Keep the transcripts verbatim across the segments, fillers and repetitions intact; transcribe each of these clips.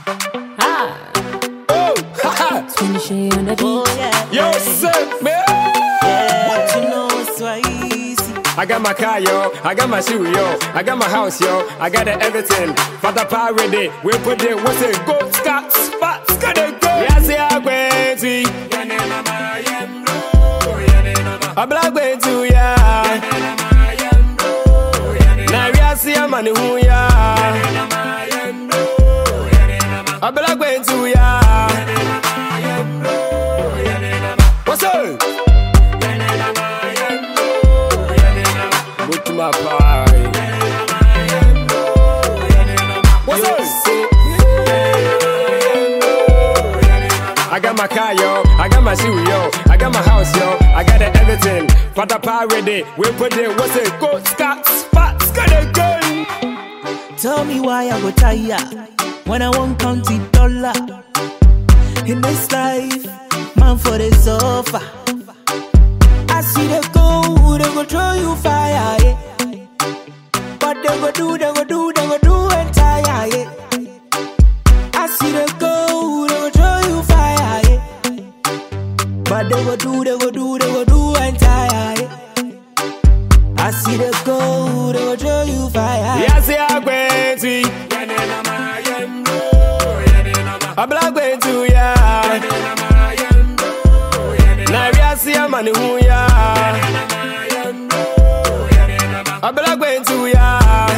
Ha. Oh, haha. Finishing on the beat. Oh, yeah. Yo, sick, man. Yeah. What you know is so easy. I got my car, yo. I got my shoe, yo. I got my house, yo. I got the everything. Father Power ready. We put it, what's it? Go, Scott, spot, Scott, go. Yes, yeah, Gwenty. A black way to ya. Now we are seeing money who ya. A black way to ya. What's up? Go to my party. What's up? I got my car, yo. I got my shoe, yo. I got my house, yo. I got the everything. Father Power ready. We put it, what's it? Go, Scott, spot, Scott, again. Tell me why I go tire when I won't count the dollar. In this life, man for the sofa. I see the go, they go throw you fire, yeah. What they go do, they go do, they go do entire, yeah. I see the go, they go throw you fire, yeah. But they go do, they go do, they go do entire, yeah. I see the go, they go throw you fire. Yes, yeah, Gwenty. A black way to ya. Now we are seeing money who ya. A black way to ya.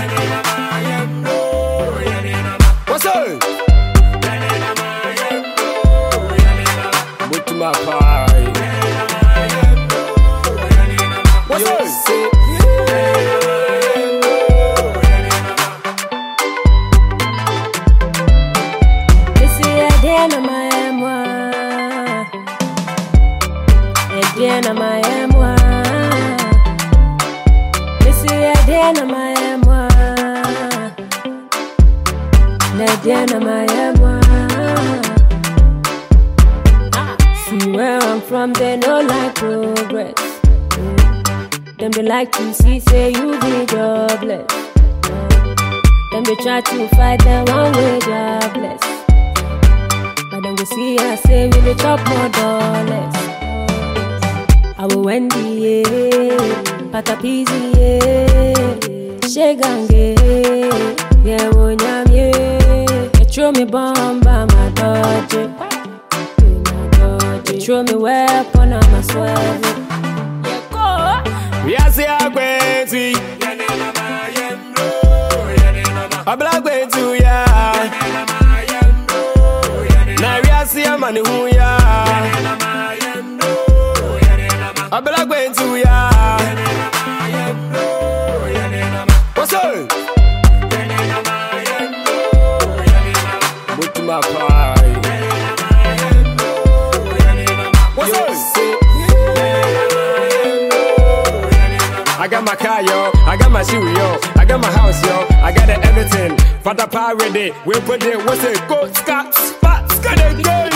What's up? Go to my party. What's up? Ediana my M one. Ediana my M one. Missy Ediana my M one. Ediana my M one. See where I'm from, they no like progress. Them they like to see say you be jobless. Them they try to fight the one way jobless. But then we see I say we dey chop more dollars. Our Wendy, yeah, Patapizi, yeah, Shegange, yeah, Wonyam, yeah. You throw me bomb by my dodge, you throw me weapon on my swerve. Yeah, go. Yes, yeah, Gwenty. A black way to ya. Now we are seeing money who ya. A black way to ya. What's up? Go to my party. What's up? I got my car, yo. I got my shoe, yo. I got my house, yo. I got the everything. Father Power ready. We put it, what's it? Go, Scott, spot, Scott, again.